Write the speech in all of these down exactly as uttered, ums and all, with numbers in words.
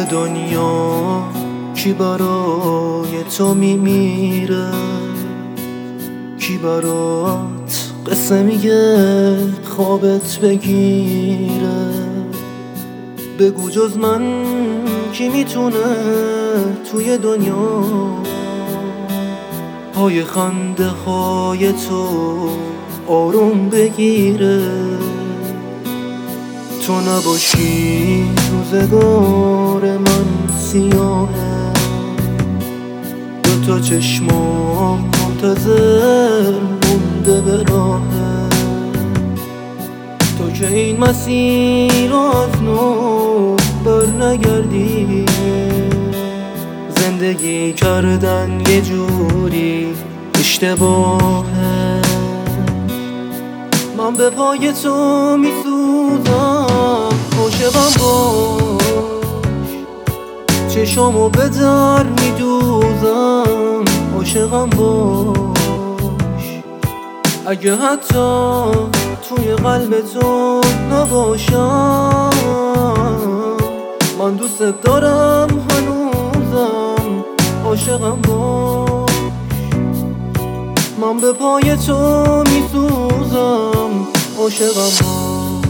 دنیا کی برای تو میمیره، کی برات قصه میگه خوابت بگیره. بگو جز من کی میتونه توی دنیا پای خنده های تو آروم بگیره. تو نباشی روزگار من سیاهه، دو تا چشمام منتظر مونده به راهه. تو که این مسیر از نو بر نگردی، زندگی کردن یه جوری اشتباهه. من به پای تو میسوزم، عاشقم باش، چشامو به در میدوزم، عاشقم باش. اگه حتی توی قلب تو نباشم، من دوست دارم هنوزم، عاشقم باش. من به پای تو میسوزم، عاشقم باش،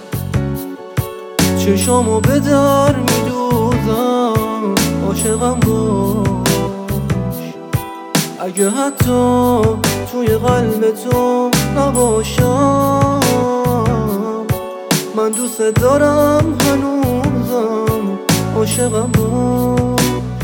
چشامو به در میدوزم، عاشقم باش. اگه حتی توی قلب تو نباشم، من دوست دارم هنوزم، عاشقم باش.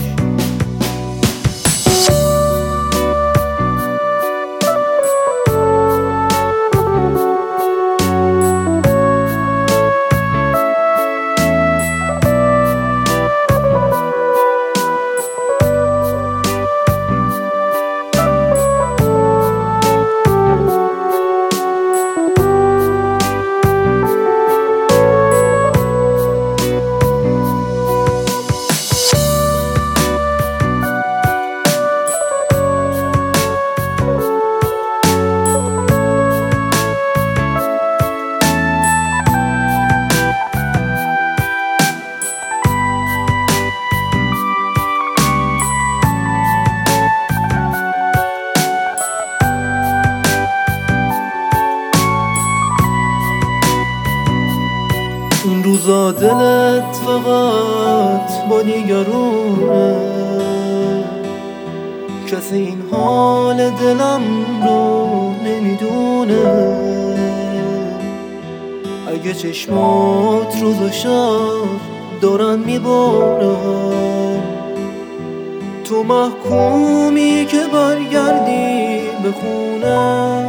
این روزا دلت فقط با دیگرونه، کسی این حال دلم رو نمیدونه. اگه چشمات روز و شب دارن میبارن، تو محکومی که برگردی به خونه،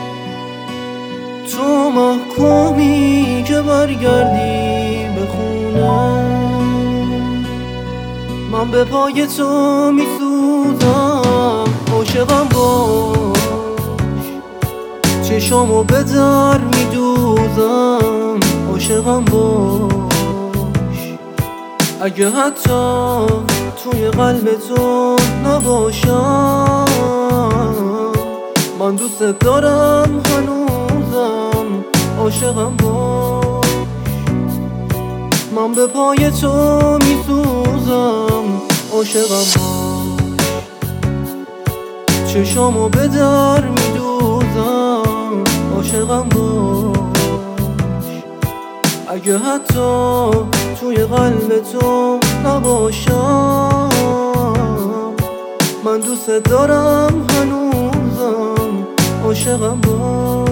تو محکومی که برگردی به خونه. من به پای تو میسوزم، عاشقم باش، چشامو به در میدوزم، عاشقم باش. اگه حتی توی قلب تو نباشم، من دوست دارم هنوزم، عاشقم باش. من به پای تو میسوزم، عاشقم باش، چشامو به در میدوزم، عاشقم باش. اگه حتی توی قلب تو نباشم، من دوست دارم هنوزم، عاشقم باش.